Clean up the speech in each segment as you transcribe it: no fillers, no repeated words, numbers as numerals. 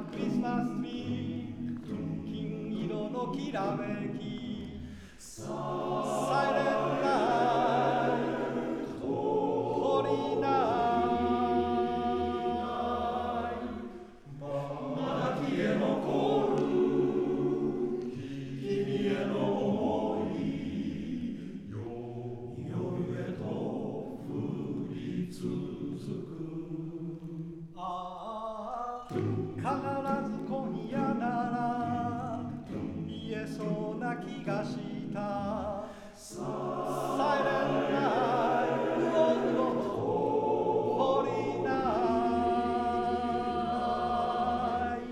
クリスマスツリー金色のきらめきサイレンナイトホリーナイトまだ消え残る君への想い夜へと降り続く必ず今夜なら言えそうな気がしたサイレンナイトホリーナイ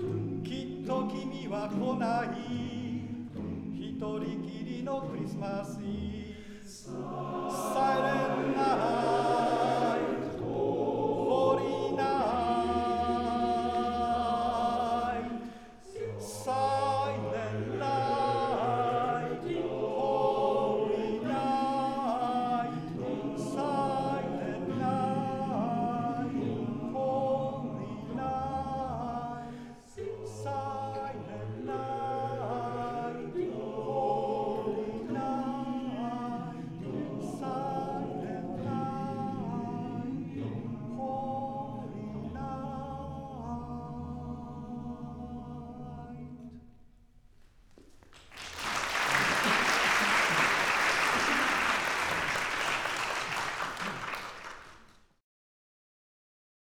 来ない一人きりのクリスマス